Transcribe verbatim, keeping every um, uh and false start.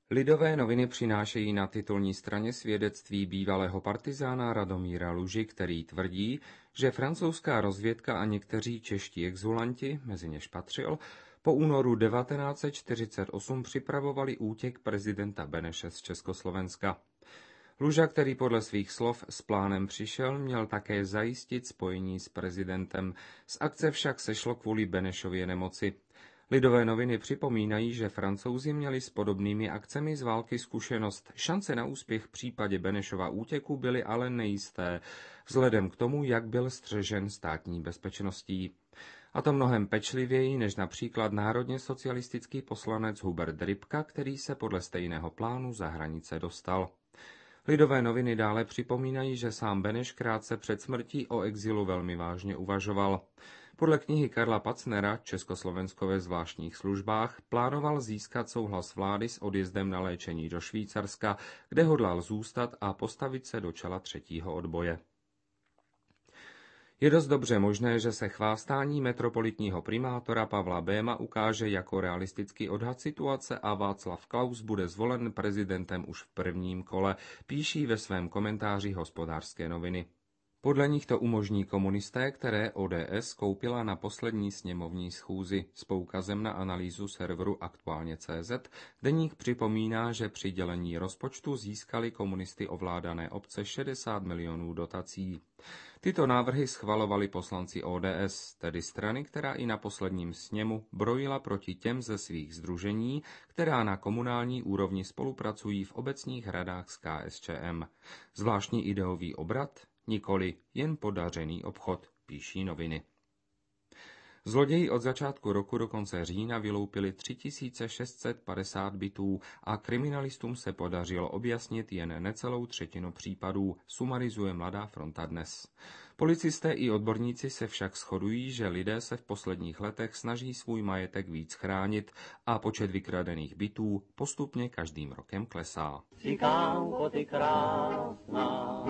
Lidové noviny přinášejí na titulní straně svědectví bývalého partizána Radomíra Luži, který tvrdí, že francouzská rozvědka a někteří čeští exhulanti, mezi něž patřil, po únoru devatenáct set čtyřicet osm připravovali útěk prezidenta Beneše z Československa. Luža, který podle svých slov s plánem přišel, měl také zajistit spojení s prezidentem. Z akce však sešlo kvůli Benešově nemoci. Lidové noviny připomínají, že Francouzi měli s podobnými akcemi z války zkušenost. Šance na úspěch v případě Benešova útěku byly ale nejisté, vzhledem k tomu, jak byl střežen státní bezpečností. A to mnohem pečlivěji než například národně socialistický poslanec Hubert Ripka, který se podle stejného plánu za hranice dostal. Lidové noviny dále připomínají, že sám Beneš krátce před smrtí o exilu velmi vážně uvažoval. Podle knihy Karla Pacnera Československo ve zvláštních službách plánoval získat souhlas vlády s odjezdem na léčení do Švýcarska, kde hodlal zůstat a postavit se do čela třetího odboje. Je dost dobře možné, že se chvástání metropolitního primátora Pavla Béma ukáže jako realistický odhad situace a Václav Klaus bude zvolen prezidentem už v prvním kole, píší ve svém komentáři Hospodářské noviny. Podle nich to umožní komunisté, které O D S koupila na poslední sněmovní schůzi. S poukazem na analýzu serveru Aktuálně tečka cé zet deník připomíná, že při dělení rozpočtu získali komunisty ovládané obce šedesát milionů dotací. Tyto návrhy schvalovali poslanci O D S, tedy strany, která i na posledním sněmu brojila proti těm ze svých sdružení, která na komunální úrovni spolupracují v obecních radách s K S Č M. Zvláštní ideový obrat? Nikoli jen podařený obchod, píší noviny. Zloději od začátku roku do konce října vyloupili tři tisíce šest set padesát bytů a kriminalistům se podařilo objasnit jen necelou třetinu případů, sumarizuje Mladá fronta dnes. Policisté i odborníci se však shodují, že lidé se v posledních letech snaží svůj majetek víc chránit a počet vykradených bytů postupně každým rokem klesá. Cikánko, ty krásná.